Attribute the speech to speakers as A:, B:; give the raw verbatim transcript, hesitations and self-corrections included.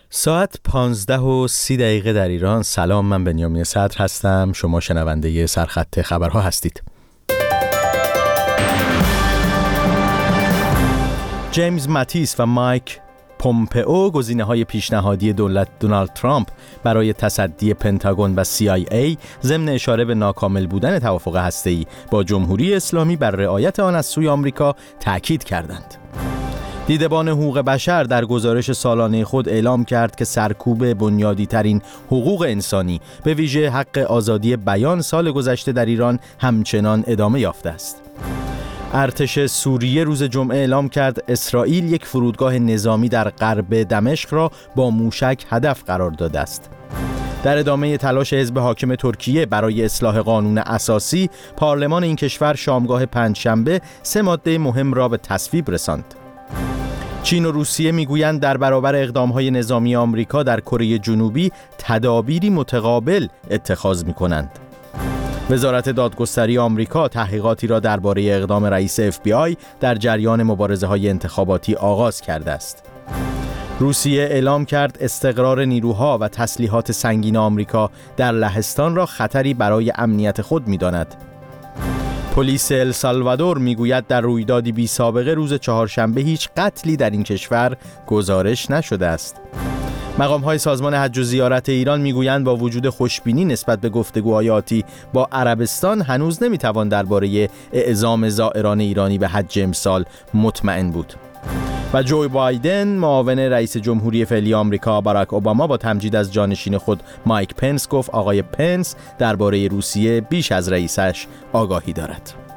A: ساعت پانزده و سی دقیقه در ایران. سلام، من بنیامین صدر هستم. شما شنونده سرخط خبرها هستید. جیمز ماتیس و مایک پومپئو، گزینه‌های پیشنهادی دولت دونالد ترامپ برای تصدی پنتاگون و سی آی ای ضمن اشاره به ناکامل بودن توافق هسته‌ای با جمهوری اسلامی بر رعایت آن از سوی آمریکا تأکید کردند. دیدبان حقوق بشر در گزارش سالانه خود اعلام کرد که سرکوب بنیادی ترین حقوق انسانی به ویژه حق آزادی بیان سال گذشته در ایران همچنان ادامه یافته است. ارتش سوریه روز جمعه اعلام کرد اسرائیل یک فرودگاه نظامی در غرب دمشق را با موشک هدف قرار داده است. در ادامه تلاش حزب حاکم ترکیه برای اصلاح قانون اساسی، پارلمان این کشور شامگاه پنجشنبه سه ماده مهم را به تصویب رساند. چین و روسیه میگویند در برابر اقدام‌های نظامی آمریکا در کره جنوبی تدابیری متقابل اتخاذ می‌کنند. وزارت دادگستری آمریکا تحقیقاتی را درباره اقدام رئیس اف بی آی در جریان مبارزه‌های انتخاباتی آغاز کرده است. روسیه اعلام کرد استقرار نیروها و تسلیحات سنگین آمریکا در لهستان را خطری برای امنیت خود می‌داند. پلیس السالوادور میگوید در رویدادی بی سابقه روز چهارشنبه هیچ قتلی در این کشور گزارش نشده است. مقام‌های سازمان حج و زیارت ایران میگویند با وجود خوشبینی نسبت به گفتگوهای آتی با عربستان هنوز نمیتوان درباره اعزام زائران ایرانی به حج امسال مطمئن بود. و جو بایدن، معاون رئیس جمهوری فعلی آمریکا باراک اوباما، با تمجید از جانشین خود مایک پنس گفت آقای پنس درباره روسیه بیش از رئیسش آگاهی دارد.